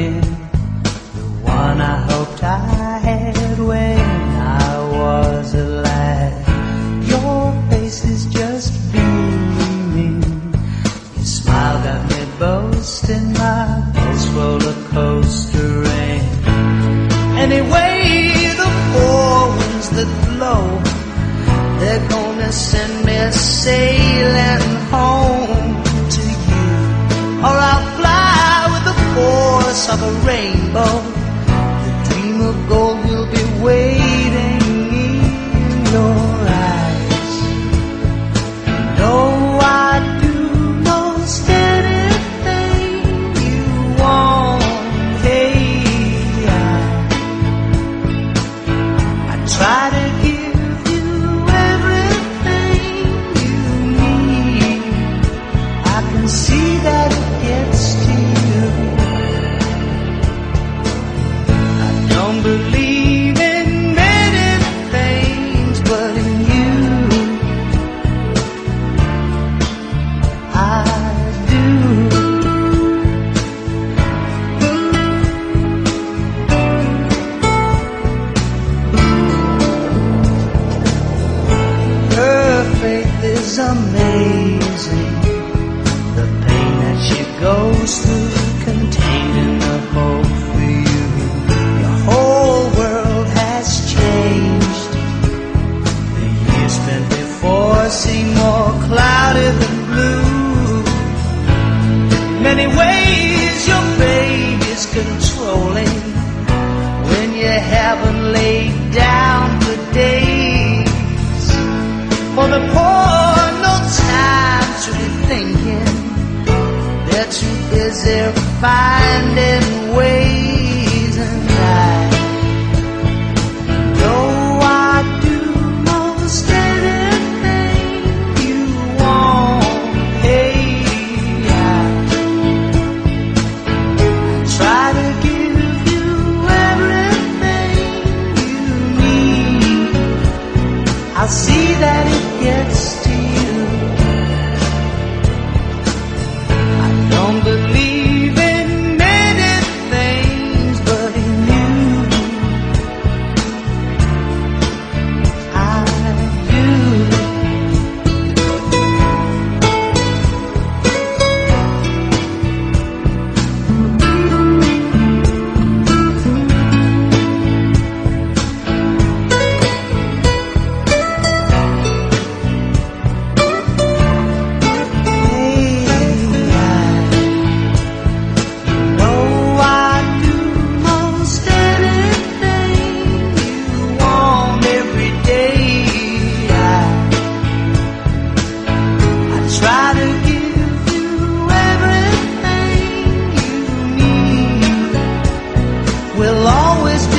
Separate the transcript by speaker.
Speaker 1: again, the one I hoped I had when I was a lad. Your face is just beaming, your smile got me boasting, my pulse roller coastering. Anyway, the four winds that blow, they're gonna send me sailing home to you, or I'll fly with the force of a rainbow. The dream of gold will be waiting in your eyes. No, I do most anything you want. Hey, I try to give you everything you need. I can see that it gets to you. I don't believe in many things, but in you I do. Her faith is amazing, the pain that she goes through, contained in the hope for you. Your whole world has changed. The years spent before seem more cloudy than blue. In many ways your baby's controlling, when you haven't laid down for days. For the poor, no time to be thinking, they're too busy finding ways. And I know I do most anything you want. Hey, I try to give you everything you need. I'll see that it gets to you. I don't believe in many things, but in you I do. We'll always be